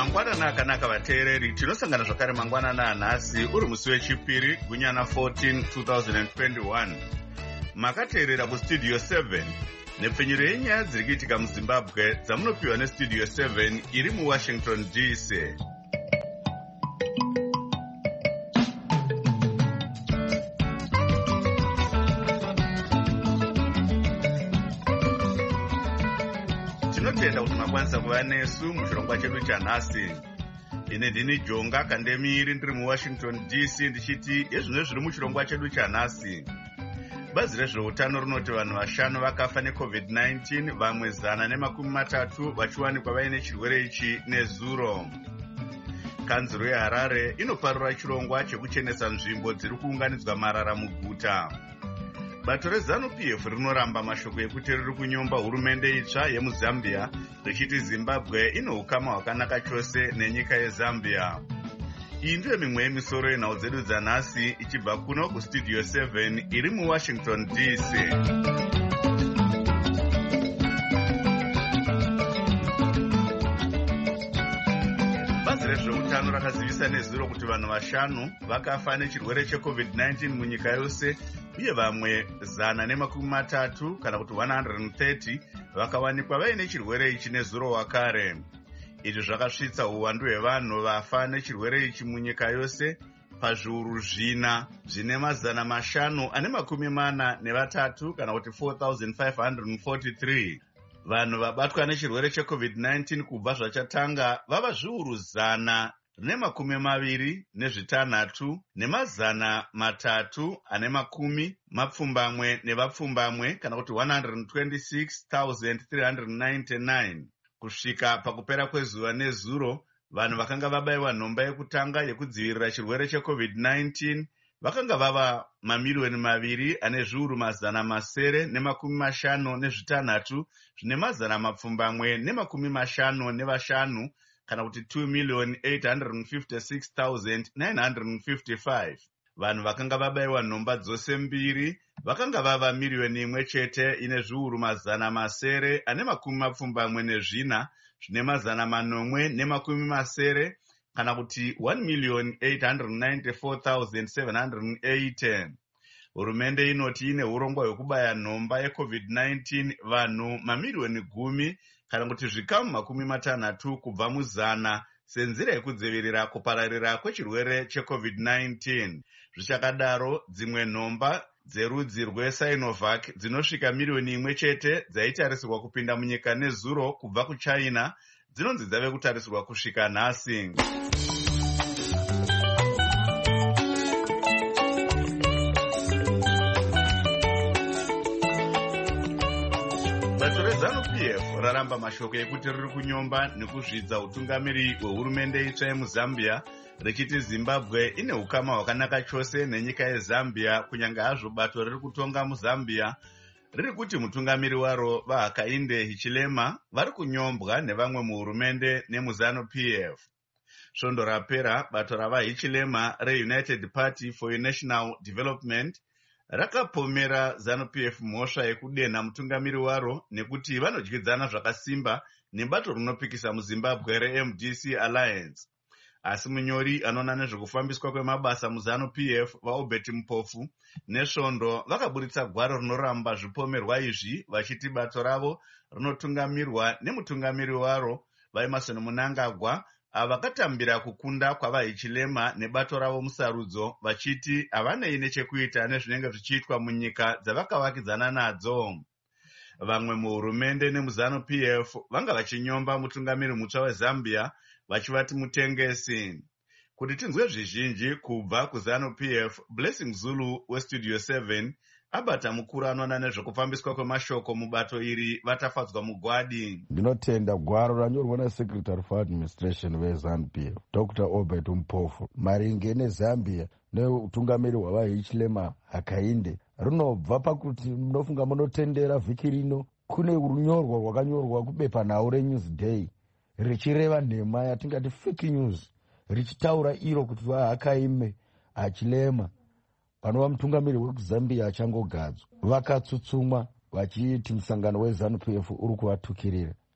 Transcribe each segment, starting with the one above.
Mangwanana akanaka vateereri, tinosangana zvakare mangwanana anhasi uri musi wechipiri gunyana 14 2021. Makateerera kustudio 7 nepfenyuro yenyaya dziri kuitika muZimbabwe dzamunopiwa nestudio 7 iri muWashington DC. Tinotenda kuti makwanisa kuva nesu muchirongwa chedu chanhasi. Ine ndini Jonga Kandemiri ndiri muWashington DC ndichiti ezvino zviri muchirongwa chedu chanhasi. Bazi rezveutano rinoti vanhu 5 vakafa neCovid-19, vamwe 130 vachiwanikwa vaine chirwere ichi nezuro. Kanzuro yeHarare inoparura chirongwa chekuchenesa nzvimbo dziri kuunganidzwa marara muguta. Bato reZANU-PF rinoramba mashoko ekuti riri kunyomba hurumende itsva yemuZambia richiti Zimbabwe ine ukama hwakanaka chose nenyika yeZambia. Iyi ndiyo mimwe yemisoro yenhau dzedu dzanhasi ichibva kuno kustudio 7 iri muWashington DC. Bazi rezveutano rakazivisa nezuro kuti vanhu 5 vakafa nechirwere cheCovid-19 munyika yose, uye vamwe 130 kana kuti 130 vakawanikwa vaine chirwere ichi nezuro wakare. Izvi zvakasvitsa uwandu hwevanhu vafa nechirwere ichi munyika yose pazviuru 4 zvine 543 kana kuti 4,543. Vanhu vabatwa nechirwere cheCovid-19 kubva zvachatanga vava zviuru 126 ne310 nevapfumbamwe kana kuti 126,399. Kusvika pakupera kwezuva nezuro, vanhu vakanga vabayiwa nhomba yekutanga yekudzivirira chirwere cheCovid-19 vakanga vava 2,756,056 zvine 155 kana kuti 2,856,955. Vanhu vakanga vabayiwa nhomba dzose mbiri vakanga vava 1,000,000 chete ine zviuru 724 zvine 890 kana kuti 1,894,780. Hurumende inoti ine urongwa hwekubaya nhomba yeCovid-19 vanhu 10,000,000 kana kuti zvikamu 60 kubva mu100 senzira yekudzivirira kupararira kwechirwere cheCovid-19. Zvichakadaro, dzimwe nhomba dzerudzi rweSinovac dzinosvika 1,000,000 chete dzaitarisirwa kupinda munyika nezuro kubva kuChina dzinonzi dzave kutarisirwa kusvika nhasi. Bato reZANU-PF raramba mashoko ekuti riri kunyomba nekuzvidza utungamiri hwehurumende itsva yemuZambia richiti Zimbabwe ine ukama hwakanaka chose nenyika yeZambia, kunyange hazvo bato riri kutonga muZambia riri kuti mutungamiri waro vaHakainde Hichilema vari kunyombwa nevamwe muhurumende nemuZANU-PF. Svondo rapera bato ravaHichilema reUnited Party for National Development rakapomera ZANU-PF mhosva yekudenha mutungamiri waro nekuti vanodyidzana zvakasimba nebato rinopikisa muZimbabwe reMDC Alliance. Asi munyori anoona nezvekufambiswa kwemabasa muZANU-PF vaObert Mpofu nesvondo vakaburitsa gwaro rinoramba zvipomerwa izvi vachiti bato ravo rinotungamirwa nemutungamiri waro vaEmmerson Mnangagwa vakatambira kukunda kwavaHichilema nebato ravo musarudzo vachiti havanei nechekuita nezvinenge zvichiitwa munyika dzavakavakidzana nadzo. Vamwe muhurumende nemuZANU-PF vanga vachinyomba mutungamiri mutsva weZambia vachivati mutengesi. Kuti tinzwe zvizhinji kubva kuZANU-PF, Blessing Zulu westudio 7 abata mukuru anoona nezvekufambiswa kwemashoko mubato iri vatafadzwa mugwadi. Ndinotenda gwaro ranyorwa naSecretary for Administration weZANU-PF Dr. Obert Mpofu maringe neZambia neutungamiri hwavaHichilema Hakainde rinobva pakuti munofunga munotendera vhiki rino kune runyorwa rwakanyorwa kubepanhau reNewsday richireva nhema yatingati fake news richitaura iro kuti vaHakainde Hichilema panova mutungamiri wekuZambia achangogadzwa vakatsutsumwa vachiti musangano weZANU-PF uri kuvatukirira.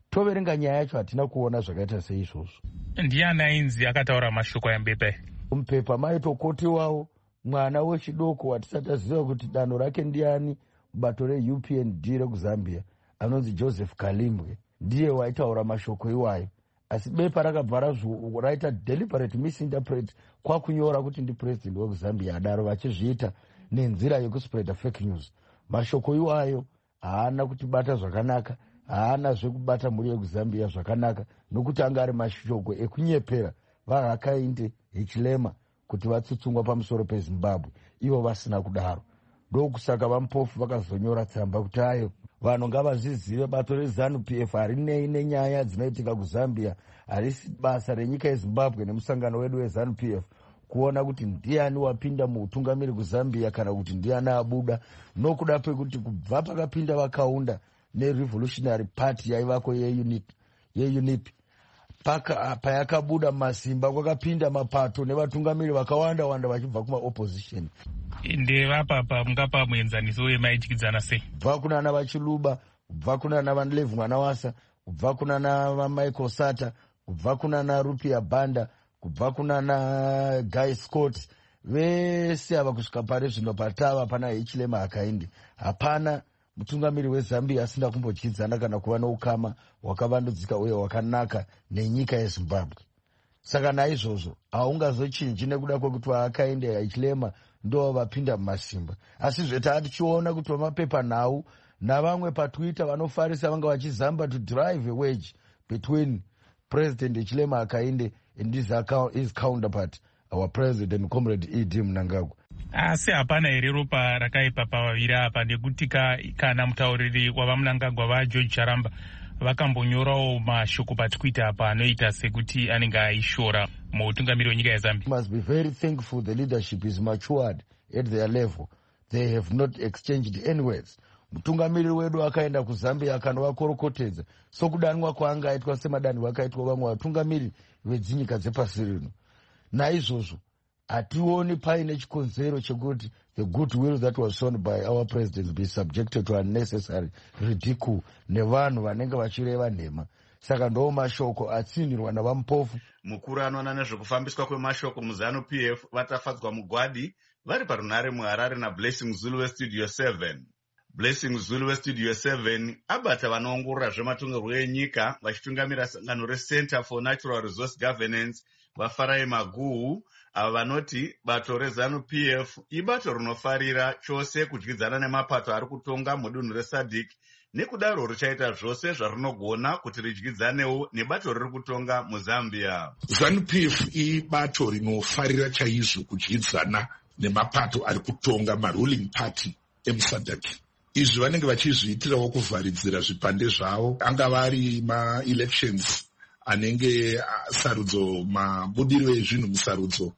toverenga nyaya yacho hatina kuona zvakaita seizvozvo. Ndiani ainzi akataura mashoko embepe? Mupepa maitokotiwawo mwana wechidoko watisati aziva kuti danho rake ndiani mubato reUPND rekuzambia anonzi Joseph Kalimbwe ndiye waitaura mashoko iwayo, asi bepa rakabva raita deliberate misinterpret kwakunyora kuti ndipresident wekuzambia adaro vachizviita nenzira yekuspreada fake news. Mashoko iwayo haana kutibata zvakanaka, haana zvekubata mhuri yekuzambia zvakanaka, nokuti anga ari mashoko ekunyepera vaHakainde Hichilema kuti vatsutsungwa pamusoro peZimbabwe, ivo vasina kudaro. Ndokusaka vamupofu vakazonyora tsamba kuti ayo vanhu ngavazvizive bato reZANU-PF harinei nenyaya dzinoitika kuZambia, harisi basa renyika yeZimbabwe nemusangano wedu weZANU-PF kuona kuti ndiani wapinda muutungamiri kuZambia kana kuti ndiani abuda, nokuda pekuti kubva pakapinda vakaunda neRevolutionary Party yaivako yeUNIP payakabuda masimba kwakapinda mapato nevatungamiri vakawanda wanda vachibva kumaopposition. Ndevapapa mungapa muenzaniso wemaidyidzana sei? Kubva kunana vaChiluba, kubva kunana vaNdlevu Mwanawasa, kubva kunana vaMichael Sata, kubva kunana Rupia Banda, kubva kunana Guy Scott, vese ava kusvika pari zvino patava pana Hichilema Hakainde, hapana mutungamiri weZambia asina kumbodyidzana kana kuva noukama hwakavandudzika uye hwakanaka nenyika yeZimbabwe. Saka naizvozvo haungazochinji nekuda kwekuti vaHakainde Hichilema ndo vapinda mumasimba, asi zveta tichiona kuti vamapepa nhau navamwe patwitter vanofarisa vanga vachizamba to drive a wedge between President Hichilema Hakainde and his counterpart, our president comrade E.D. Mnangagwa. Asi hapana here ropa rakaipa pavaviri apa, nekuti kana mutauriri wavaMnangagwa vaGeorge Charamba vakambonyorawo mashoko patwitter apa anoita sekuti anenge aishora muutungamiri wenyika yeZambia. Must be very thankful the leadership is matured at their level. They have not exchanged any words. Mutungamiri wedu akaenda kuZambia akanovakorokotedza sokudanwa kwaangaitwa semadanho akaitwa vamwe vatungamiri vedzinyika dzepasi rino. Naizvozvo hationi paine chikonzero chekuti the goodwill that was shown by our president be subjected to unnecessary ridicule nevanhu vanenge vachireva nhema. Saka ndo mashoko atsinirwa navamupofu. Mukuru anoona nezvekufambiswa kwemashoko muZANU-PF vatafadzwa mugwadi vari parunare muHarare naBlessing Zulu weStudio 7. Blessing Zulu weStudio 7 abata vanoongorora zvematongerwo enyika vachitungamira sangano reCenter for Natural Resource Governance vaFarai Maguhu, ava vanoti bato reZANU-PF ibato rinofarira chose kudyidzana nemapato ari kutonga mudunhu reSADC, nekudaro richaita zvose zvarinogona kuti ridyidzane nebato riri kutonga muZambia. ZANU-PF ibato rinofarira chaizvo kudyidzana nemapato ari kutonga maruling party emuSADC. Izvi vanenge vachizviitirawo kuvharidzira zvipande zvavo, angava ari ma-elections anenge sarudzo, mabudiriro ezvinhu musarudzo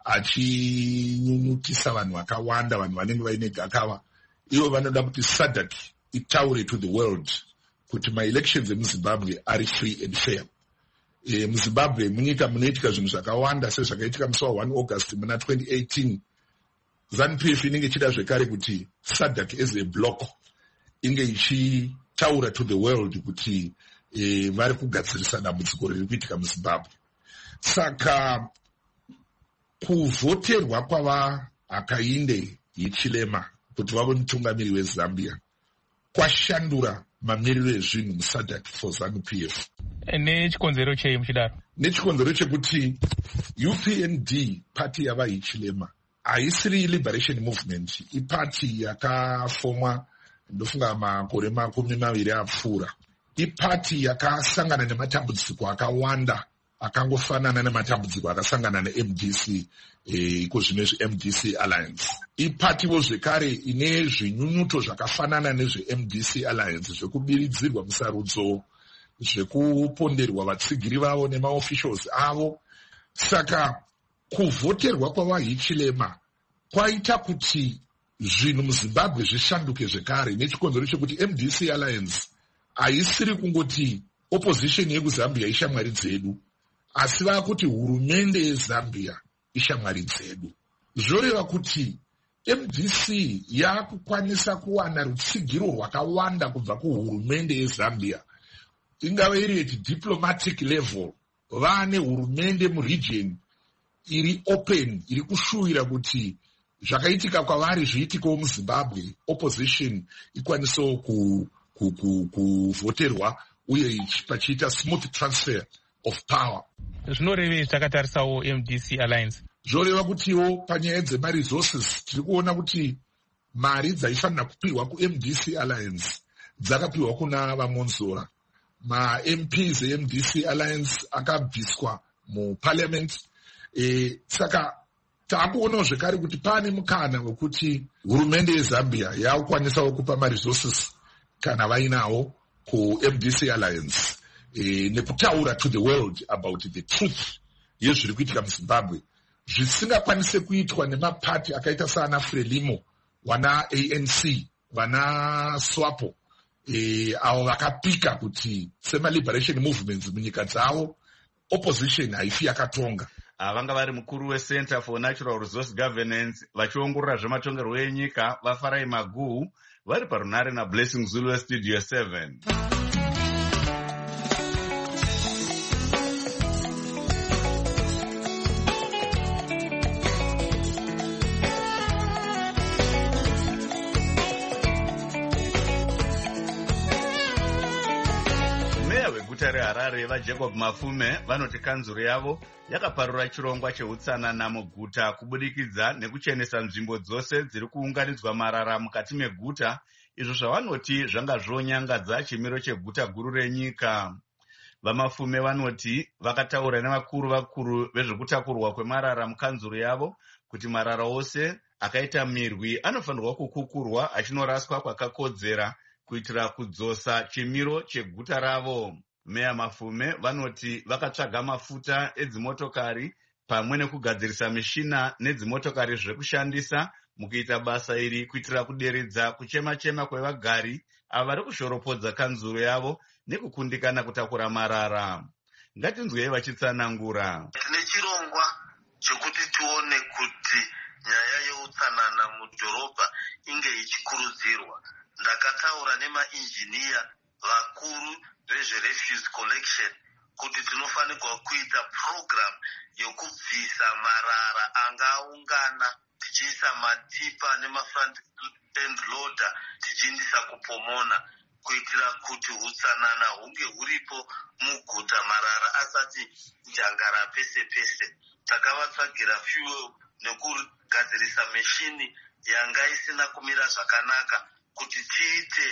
achinyunyutisa vanhu vakawanda, vanhu vanenge vaine gakava. Ivo vanoda kuti SADC itaure to the world kuti ma-elections emuZimbabwe ari free and fair. MuZimbabwe munyika munoitika zvinhu zvakawanda sezvakaitika musi wa1 August muna 2018. ZANU-PF inenge ichida zvekare kuti SADC as a block inge ichitaura to the world kuti vari kugadzirisa dambudziko riri kuitika muZimbabwe. Saka kuvhoterwa kwavaHakainde Hichilema kuti vave mutungamiri weZambia kwashandura mamiriro ezvinhu muSADC for ZANU-PF. Nechikonzero chei muchidaro? Nechikonzero chekuti UPND party yavaHichilema haisiri Liberation Movement, ipati yakafomwa ndofunga makore 20 apfuura. Ipati yakasangana nematambudziko akawanda akangofanana nematambudziko akasangana neMDC, kuzvine zveMDC Alliance. Ipatiwo zvekare ine zvinyunyuto zvakafanana nezveMDC Alliance, zvekubiridzirwa musarudzo, zvekuponderwa vatsigiri vavo nemaofficials avo. Saka kuvhoterwa kwavaHichilema kwaita kuti zvinhu muZimbabwe zvishanduke zvekare, nechikonzero chekuti MDC Alliance haisiri kungoti opposition yekuZambia ishamwari dzedu, asi vakuti hurumende yeZambia ishamwari dzedu. Zvoreva kuti MDC yakukwanisa kuwana rutsigiro rwakawanda kubva kuhurumende yeZambia ingava iri at diplomatic level, vane hurumende muregion iri open, iri kushuwira kuti zvakaitika kwavari zviitikewo muZimbabwe, opposition ikwanisewo kuvhoterwa uye pachiita smooth transfer of power. Zvinorevei takatarisawo MDC Alliance? Zvoreva kutiwo panyaya dzemaresources tiri kuona kuti mari dzaifanira kupihwa kuMDC Alliance dzakapiwa kuna vaMonzora. Ma-MPs eMDC Alliance akabviswa muparliament. Saka taakuonawo zvekare kuti pane mukana wekuti hurumende yeZambia yakukwanisawo kupa maresources kana vainawo kuMDC Alliance nekutaura to the world about the truth yezviri kuitika muZimbabwe, zvisingakwanise kuitwa nemapati akaita saana Frelimo, vana ANC, vana SWAPO, avo vakapika kuti sema-liberation movements munyika dzavo opposition haifi yakatonga. Vanga vari mukuru weCenter for Natural Resource Governance vachiongorora zvematongerwo enyika vaFarai Maguhu vari parunare naBlessing Zulu Studio 7. Guta reHarare vaJacob Mafume vanoti kanzuro yavo yakaparura chirongwa cheutsanana muguta kubudikidza nekuchenesa nzvimbo dzose dziri kuunganidzwa marara mukati meguta, izvo zvavanoti zvanga zvonyangadza chimiro cheguta guru renyika. VaMafume vanoti vakataura nevakuru vezvekutakurwa kwemarara mukanzuro yavo kuti marara ose akaita mirwi anofanirwa kukukurwa achinoraswa kwakakodzera kuitira kudzosa chimiro cheguta ravo. Meya Mafume vanoti vakatsvaga mafuta edzimotokari pamwe nekugadzirisa mishina nedzimotokari zvekushandisa mukuita basa iri kuitira kuderedza kuchema-chema kwevagari ava vari kushoropodza kanzuro yavo nekukundikana kutakura marara. Ngatinzwei vachitsanangura. Tine chirongwa chekuti tione kuti nyaya yeutsanana mudhorobha inge ichikurudzirwa. Ndakataura nemainjiniya vakuru vezverefuse collection kuti tinofanirwa kuita program yokubvisa marara angaungana tichiisa matipa nemafront end loader tichiindisa kuPomona kuitira kuti utsanana hunge huripo muguta marara asati njangara pese pese. Takavatsvagira fuel nekugadzirisa meshini yanga isina kumira zvakanaka kuti tiite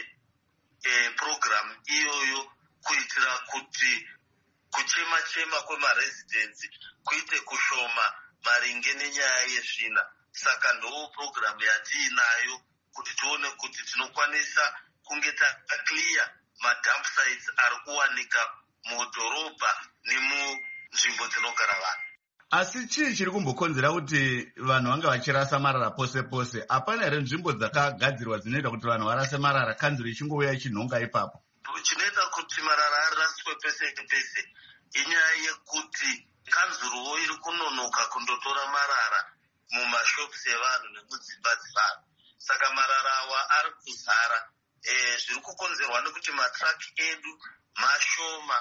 program iyoyo kuitira kuti kuchema-chema kwemaresidents kuite kushoma maringe nenyaya yezvina. Saka ndo program yatiinayo kuti tione kuti tinokwanisa kunge takaclear madump sites ari kuwanika mudhorobha nemunzvimbo dzinogara vanhu. Asi chii chiri kumbokonzera kuti vanhu vanga vachirasa marara pose pose? Hapana here nzvimbo dzakagadzirwa dzinoita kuti vanhu varase marara, kanzuro ichingovouya ichinhonga ipapo? Chinoita kuti marara araswe pese pese inyaya yekuti kanzuruwo iri kunonoka kundotora marara mumashops evanhu nemudzimba dzevanhu. Saka marara awa ari kuzara. Zviri kukonzerwa nekuti matraki edu mashoma.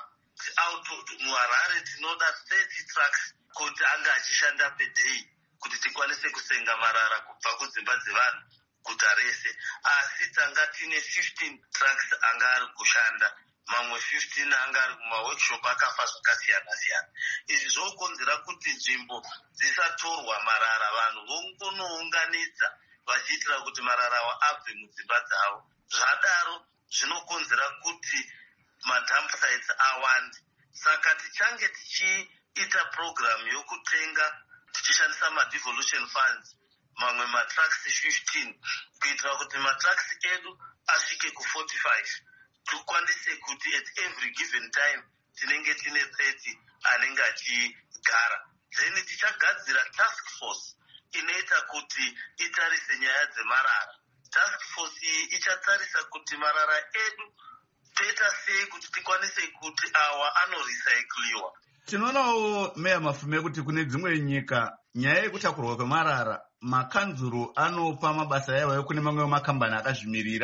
MuHarare tinoda 30 trucks kuti anga achishanda per day kuti tikwanise kusenga marara kubva kudzimba dzevanhu guta rese. Asi tanga tine 15 trucks anga ari kushanda, mamwe 15 anga ari kumaworkshop akafa zvakasiyana-siyana. Izvi zvokonzera kuti nzvimbo dzisatorwa marara, vanhu vongonounganidza vachiitira kuti marara awa abve mudzimba dzavo. Zvadaro zvinokonzera kuti madump sites awande. Saka tichange tichiita program yokutenga tichishandisa ma-devolution funds mamwe matrucks 15 kuitira kuti matrucks edu asvike ku45 tukwanise kuti at every given time tinenge tine 30 anenge achigara. Then tichagadzira task force inoita kuti itarise nyaya dzemarara. Task force iyi ichatarisa kuti marara edu toita sei kuti tikwanise kuti awa anorecycliwa. Tinoonawo Meya Mafume kuti kune dzimwe nyika nyaya yekutakurwa kwemarara makanzuro anopa mabasa yawo kune mamwe makambani akazvimirira.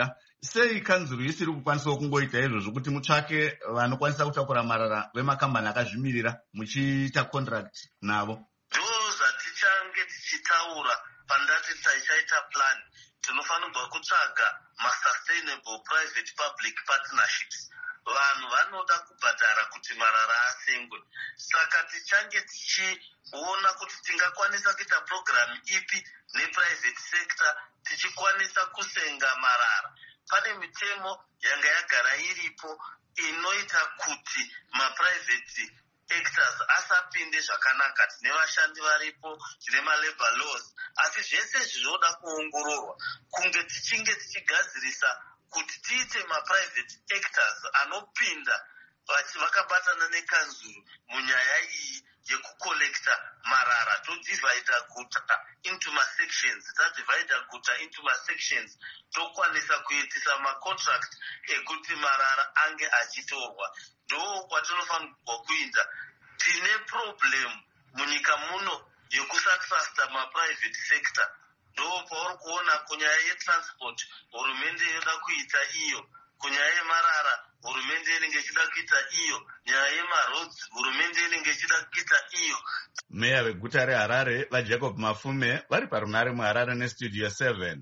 sei kanzuru isiri kukwanisawo kungoita izvozvo kuti mutsvake vanokwanisa kutakura marara vemakambani akazvimirira muchiita contract navo? Ndo zvatichange tichitaura pandati tichaita plan. Tinofanirwa kutsvaga ma-sustainable private public partnerships. Vanhu vanoda kubhadhara kuti marara asengwe. Saka tichange tichiona kuti tingakwanisa kuita program ipi neprivate sector tichikwanisa kusenga marara. Pane mitemo yanga yagara iripo inoita kuti ma-private actors asapinde zvakanaka. Tine vashandi varipo, tine ma-labor laws, asi zvese zvinoda kuongororwa kunge tichinge tichigadzirisa kuti tiite ma-private actors anopinda vakabatana nekanzuru munyaya iyi yekukolekta marara. Todivhaidha guta into ma-sections, tadivhaidha guta into ma-sections, tokwanisa kuitisa ma-contract ekuti marara ange achitorwa. Ndo kwatinofanirwa kuita. Tine problem munyika muno yekusatrasta ma-private sector. Ndo pauri kuona kunyaya yetransport hurumende yoda kuita iyo, kunyaya yemarara hurumende inenge ichida kuita iyo, nyaya yemaroads hurumende inenge ichida kuita iyo. Meya veguta reHarare vaJacob Mafume vari parunare muHarare nestudio 7.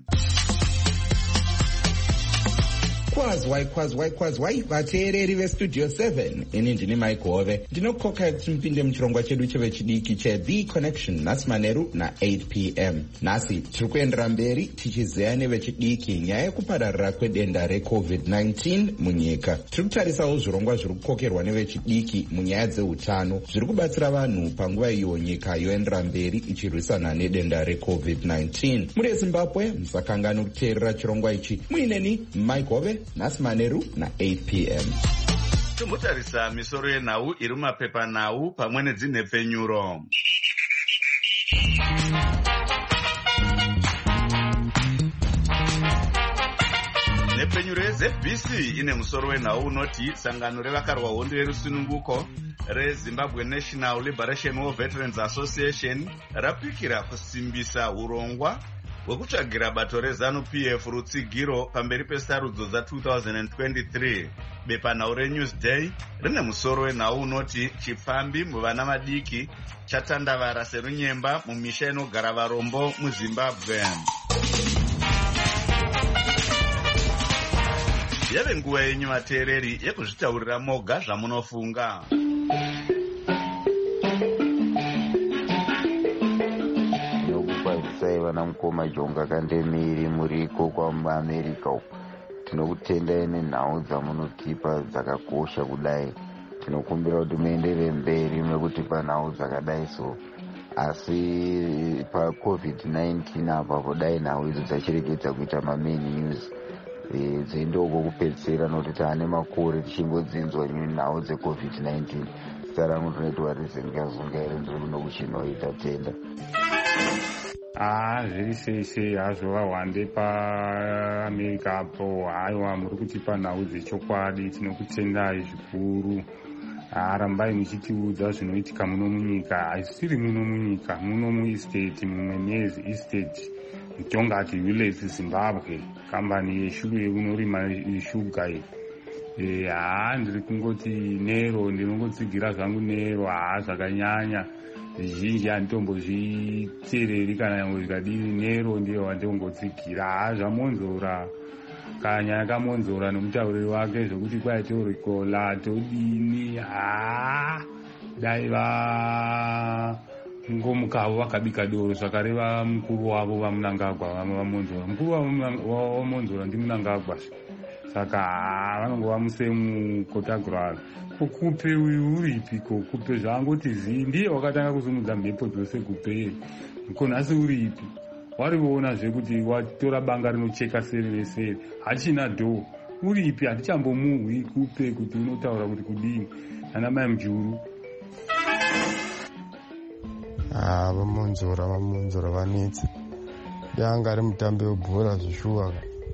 Kwazwai vateereri vestudio 7. Ini ndini Mike Hove, ndinokoka kuti mpinde muchirongwa chedu chevechidiki che-The Connection nhasi manheru na8 p.m. Nhasi tiri kuendera mberi tichizeya nevechidiki nyaya yekupararira kwedenda reCovid-19 munyika. Tiri kutarisawo zvirongwa zviri kukokerwa nevechidiki munyaya dzeutano zviri kubatsira vanhu panguva iyo nyika yoendera mberi ichirwisana nedenda reCovid-19. Muri eZimbabwe musakangani kuteerera chirongwa ichi. Muineni Mike Hove, nhasi manheru na8 p.m. Tombotarisa misoro yenhau iri mumapepa nhau pamwe nedzinhepfenyuro. Nhepfenyuro yeZBC ine musoro wenhau unoti sangano revakarwa hondo yerusununguko reZimbabwe National Liberation War Veterans Association rapikira kusimbisa urongwa hwekutsvagira bato reZANU-PF rutsigiro pamberi pesarudzo dza2023. Bepanhau reNewsday rine musoro wenhau unoti chipfambi muvana madiki chatandavara serunyemba mumisha inogara varombo muZimbabwe. Yave nguva yenyu vateereri yekuzvitaurira moga zvamunofunga. Vana mukoma Jonga Kandemiri muriko kwamuAmerika uko. Tinokutendai nenhau dzamunotipa dzakakosha kudai. Tinokumbira kuti muendere mberi mekutipa nhau dzakadai so. Asi paCovid-19 apa kudai nhau idzo dzachiregedza kuita main news. Dzindoko kupedzisira nokuti taane makore tichingodzinzwa nhau dzeCovid-19. Sara munoitwa rizengazunga iri nzuru nokuchinoita tenda. Zviri sei hazvo wande paAmerika apo. Haiwa, muri kutipa nhau dzechokwadi, tinokutendai zvikuru. Rambai muchitiudza zvinoitika muno munyika. Haisiri muno munyika, muno muestate, mumwenezi estate, mutongati village Zimbabwe, kambani yeshuga yekunorima shuga iyi. Ndiri kungoti Nero, ndinongotsigira zvangu Nero. Zvakanyanya zvizhinji handitombozviteereri kana nyangwe zvikadini. Nero ndiye wandinongotsigira. Zvamonzora kanyaya kamonzora nomutauriri wake zvokuti kwai torikola todini. Dai ngomukavo vakabika doro zvakareva mukuru wavo vaMunangagwa vamonzora. Mukuru waMonzora ndiMunangagwa. Saka vanongova musemukotagurari. Kupe uyu uripiko? Kupe zvangoti zii ndiye wakatanga kusumudza mhepo dzose kupe. Konhasi uripi? Warivoona zvekuti watora banga rinocheka seri neseri. Hachina dho. Uripi? Hatichambomuhwi kupe kuti unotaura kuti kudini. Ana mai mjuru. Vamonzora vanetsa. Yanga ari mutambi webhora zvishuwa.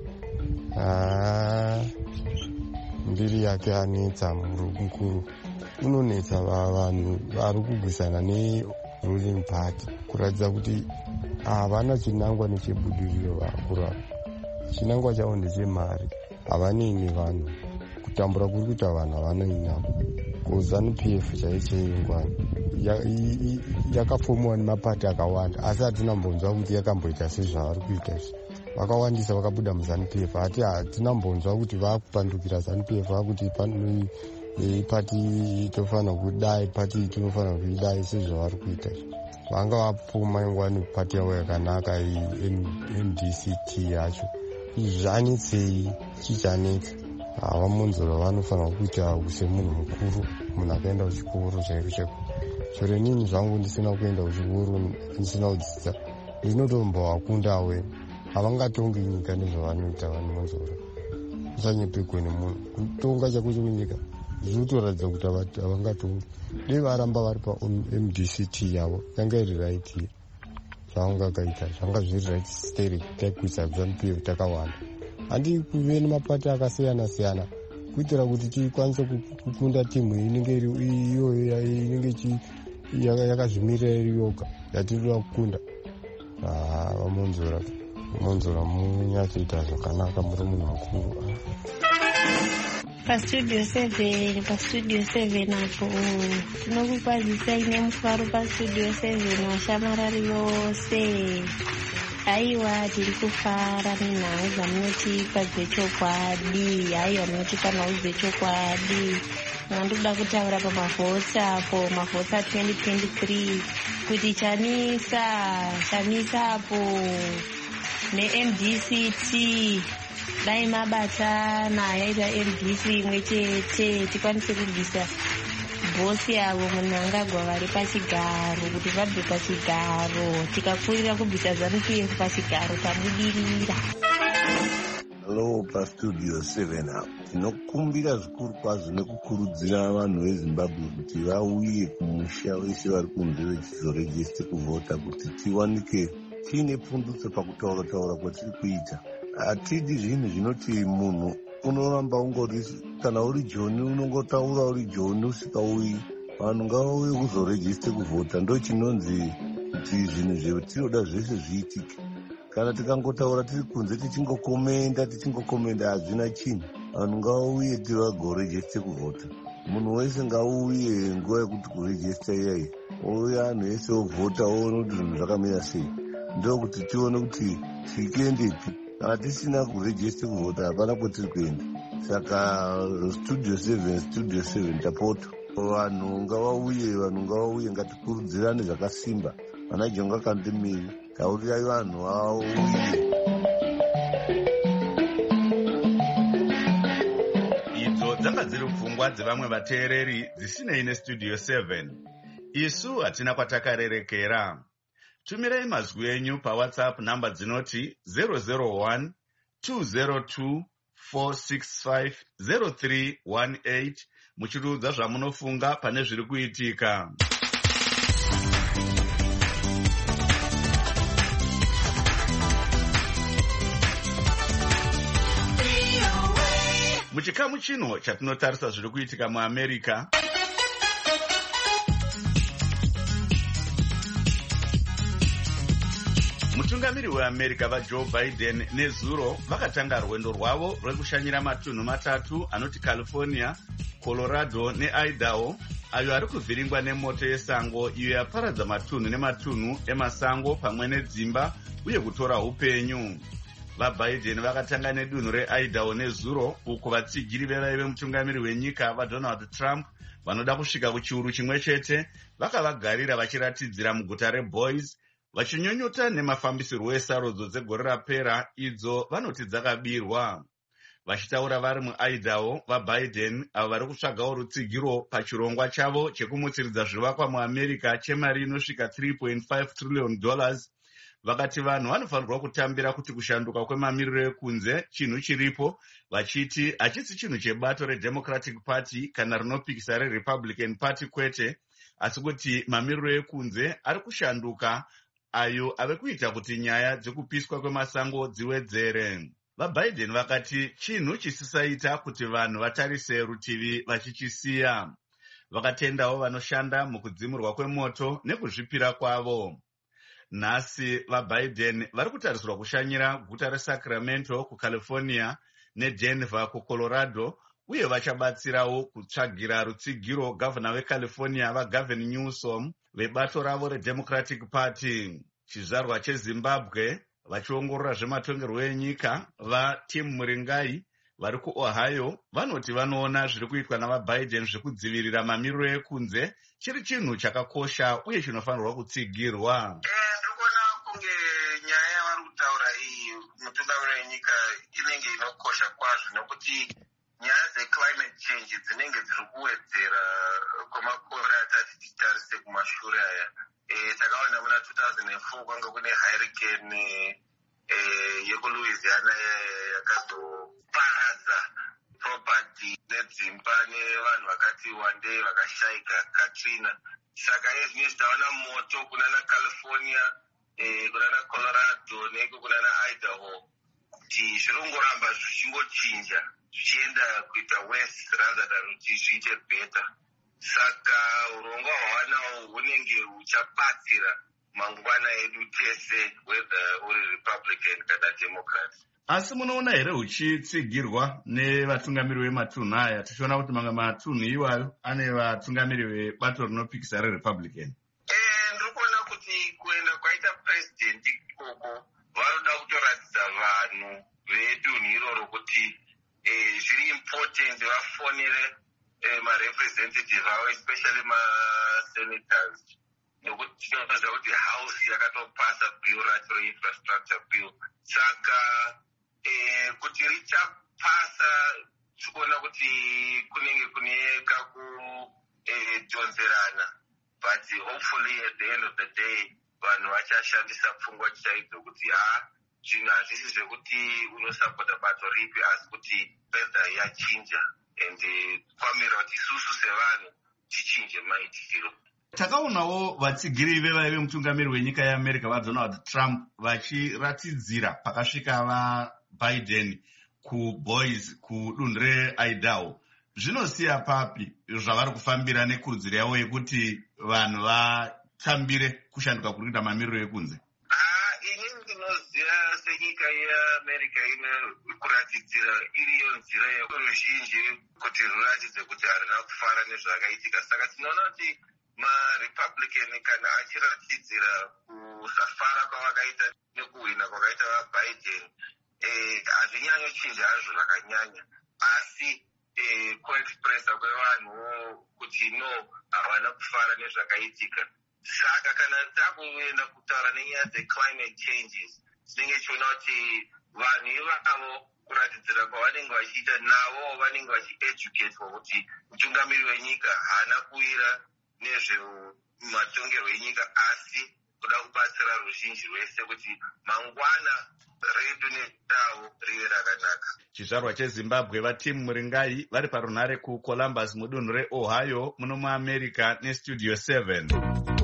Mbiri yake anetsa mukuru. Unonetsa vanhu vari kugwisana neruling party kuratidza kuti havana chinangwa nechebudiriro vakuru ava. Chinangwa chavo ndechemari. havanini vanhu kutambura kuri kuita vanhu havanoinamo kuZANU-PF chaicho ingwani yakafomiwa nemapati akawanda asi hatina mbonzwa kuti yakamboita sezvavari kuita izvi. Vakawandisa vakabuda muZANU-PF hatina mbonzwa kuti vaakupandukira ZANU-PF vakuti pati tofanira kudai pati tinofanira kuidai sezvavari kuita izvi. Vanga vapfuma ingwani pati yavo yakanaka MDCT yacho zvanetsei chichanetsa Vamunzura vanofanira kuita semunhu mukuru, munhu akaenda kuchikoro chaiko. Chero inini zvangu ndisina kuenda kuchikoro, ndisina kudzidza, ndinotombowakunda we. Havangatongi nyika nezvavanoita vanhu Munzura. Usanyepekwe nemunhu. Kutonga chako chenyika zvinotoratidza kuti havangatongi. Dei varamba vari paMDCT yavo, yanga iri right here. Zvavangakaita zvanga zviri right steering, taikuisa ZANU-PF takawanda. Handi kuve nemapati akasiyana-siyana kuitira kuti tikwanise kukunda timu inenge inenge yakazvimirira iri yoga yatinoda kukunda. Munzura munyatsoita zvakanaka, muri munhu mukuru. Pastudio 7 apo tinokukwazisai nemufaro pastudio 7 washamarari vose. Aiwa, tiri kufara nenhau dzamunotipa dzechokwadi. Aiwa, munotipa nhau dzechokwadi. Mandoda kutaura pamavhotsi apo, mavhotsi a2023 kuti chamisa apo neMDCT dai mabatana yaita MDC imwe chete tikwanise kubvisa bhosi yavo Mnangagwa vari pachigaro kuti vabve pachigaro, tikakurira kubvisa ZANU-PF pachigaro tabudirira. Hello pastudio 7 tinokumbira zvikuru kwazvo nekukurudzira vanhu veZimbabwe kuti vauye kumusha vese vari kunze vechizorejiste kuvhota kuti tiwanike tiine pundutso pakutaura kwatiri kuita. Hatidi zvinhu zvinoti munhu unoramba ungori kana uri joni unongotaura uri joni usikauyi. Vanhu ngavauye kuzorejiste kuvhota, ndo chinonzi kuti zvinhu zvetinoda zvese zviitike. Kana tikangotaura tiri kunze tichingokomenda hazvina chinhu. Vanhu ngavauye tivagorejiste kuvhota. Munhu wese ngauye nguva yekuti kurejista iyai ouya anhu ese ovhota oona kuti zvinhu zvakamira sei, ndokuti tione kuti tirikendepi. Kana tisina kurejista kuvhota hapana kwatiri kuenda. Saka studio 7 tapoto vanhu ngavauye ngatikurudzirane zvakasimba. Vana Jonga Kandemiri taurirai vanhu vauye. Idzo dzanga dziri pfungwa dzevamwe vateereri dzisinei nestudio 7. Isu hatina kwatakarerekera. Tumirai mazwi enyu paWhatsApp namba dzinoti 001 202 465 0318 muchirudzwa zvamunofunga pane zviri kuitika. Muchikamu chino chatinotarisa zviri kuitika muAmerica, mutungamiri weAmerica vaJoe Biden nezuro vakatanga rwendo rwavo rwekushanyira matunhu matatu anoti California, Colorado neIdaho, ayo ari kuvhiringwa nemoto yesango iyo yaparadza matunhu nematunhu emasango pamwe nedzimba uye kutora upenyu. VaBiden vakatanga nedunhu reIdaho nezuro, uko vatsigiri vevai vemutungamiri wenyika vaDonald Trump vanoda kusvika kuchiuru chimwe chete vakavagarira vachiratidzira muguta reBoise, vachinyonyota nemafambisirwo esarodzo dzegore rapera idzo vanoti dzakabirwa. Vachitaura vari muIdaho, vaBiden avo vari kutsvagawo rutsigiro pachirongwa chavo chekumutsiridza zvivakwa muAmerica chemari inosvika $3.5 trillion, vakati vanhu vanofanirwa kutambira kuti kushanduka kwemamiriro ekunze chinhu chiripo, vachiti hachisi chinhu chebato reDemocratic Party kana rinopikisa reRepublican Party kwete, asi kuti mamiriro ekunze ari kushanduka ayo ave kuita kuti nyaya dzekupiswa kwemasango dziwedzere. VaBiden vakati chinhu chisisaita kuti vanhu vatarise rutivi vachichisiya. Vakatendawo vanoshanda mukudzimurwa kwemoto nekuzvipira kwavo. Nhasi vaBiden vari kutarisirwa kushanyira guta reSacramento kuCalifornia nedenver kucolorado, uye vachabatsirawo kutsvagira rutsigiro gavhana vecalifornia vagavin newsom vebato ravo redemocratic party. Chizvarwa chezimbabwe vachiongorora zvematongerwo enyika vatim muringai vari kuohio vanoti vanoona zviri kuitwa navabiden zvekudzivirira mamiriro ekunze chiri chinhu chakakosha uye chinofanirwa kutsigirwa. Ndikuona kunge nyaya yavari kutaura iyi mutungamiriro wenyika inenge inokosha kwazvo, nekuti nyaya dzeclimate change dzinenge dziri kuwedzera kwemakore atati titarise kumashure aya. Takaona muna 2004 kwanga kune hurricane yekulouisiana yakazoparadza property nedzimba nevanhu vakati wandei vakashayika Katrina. Saka izvini zvidaona moto kunana California, kunana Colorado neko kunana Idaho, kuti zviri kungoramba zvichingochinja zvichienda kuita worse rather than kuti zviite better. Saka urongwa hwavanawo hunenge huchabatsira mangwana edu tese, whether uri Republican kana Democrat. Asi munoona here huchitsigirwa nevatungamiri vematunhu aya, tichiona kuti mamwe matunhu iwayo ane vatungamiri vebato rinopikisa reRepublican? Ndiri kuona kuti kuenda kwaita president ikoko vanoda kutoratidza vanhu vedunhu iroro kuti zviri important vafonere marepresentative avo, especially masenators, nokuti tinoziva kuti house yakatopasa bill racho reinfrastructure bill. Saka kuti richapasa tikuona kuti kunenge kune kakudhonzerana, but hopefully at the end of the day vanhu vachashandisa pfungwa chaidzo kuti zvinhu hazvisi zvekuti unosapota bato ripi, asi kuti fedha yachinja and kwamira kuti isusu sevanhu tichinje maitiro. Takaonawo vatsigiri vevaive vemutungamiri wenyika yeAmerica vaDonald Trump vachiratidzira pakasvika vaBiden kuBoise kudunhu reIdaho. Zvinosiya papi zvavari kufambira nekurudziro yavo yekuti vanhu vatambire kushanduka kuri kuita mamiriro ekunze? Inini ndinoziva senyika yeAmerica ine kuratidzira iriyo nzira yeruzhinji kuti ruratidze kuti harina kufara nezvakaitika. Saka tinoona kuti maRepublican kana achiratidzira kusafara kwavakaita nekuhwina kwakaita vaBiden, hazvinyanyochinja hazvo zvakanyanya, asi kuexpressa kwevanhu kuti no, havana kufara nezvakaitika. Saka kana takuenda kutaura nenyaya dzeclimate changes, tinenge tichiona kuti vanhu ivavo kuratidzira kwavanenge vachiita navo vanenge vachieducatwa kuti mutungamiri wenyika haana kuwira nezvematongerwo enyika, asi kuda kubatsira ruzhinji rwese kuti mangwana redu netavo rive rakanaka. Chizvarwa cheZimbabwe vaTim Muringai vari parunhare kuColumbus mudunhu reOhio muno muAmerica neStudio 7.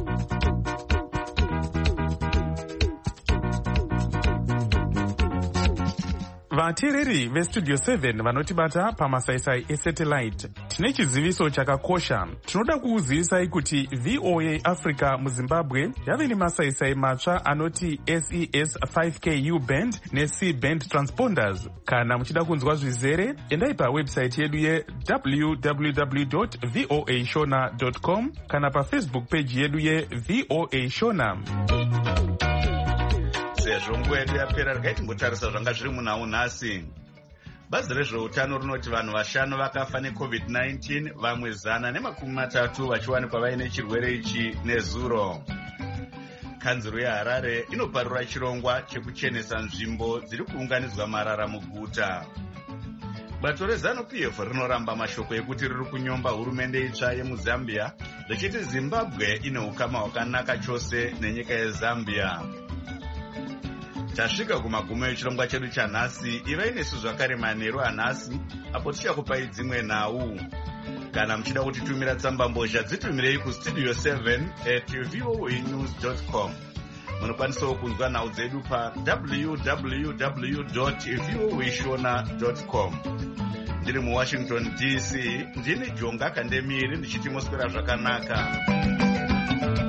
Vateereri veStudio 7 vanotibata pamasaisai esatellite, tine chiziviso chakakosha. Tinoda kukuzivisai kuti VOA Africa muZimbabwe yave nemasaisai matsva anoti SES 5K U-band neC-band transponders. Kana muchida kunzwa zvizere, endai pawebsite yedu ye www.voashona.com kana paFacebook page yedu yeVOA Shona. Sezvo nguva yedu yapera, regai timbotarisa zvanga zviri munhau nhasi. Bazi rezveutano rinoti vanhu 5 vakafa neCovid-19, vamwe 130 vachiwanikwa vaine chirwere ichi nezuro. Kanzuro yeHarare inoparura chirongwa chekuchenesa nzvimbo dziri kuunganidzwa marara muguta. Bato reZANU-PF rinoramba mashoko ekuti riri kunyomba hurumende itsva yemuZambia richiti Zimbabwe ine ukama hwakanaka chose nenyika yeZambia. Tasvika kumagumo echirongwa chedu chanhasi. Ivai nesu zvakare manheru anhasi apo tichakupai dzimwe nhau. Kana muchida kutitumira tsamba mbozha dzitumirei kustudio 7@voanews.com. Munokwanisawo kunzwa nhau dzedu pa www.voashona.com. Ndiri muWashington DC, ndini Jonga Kandemiri ndichiti moswera zvakanaka.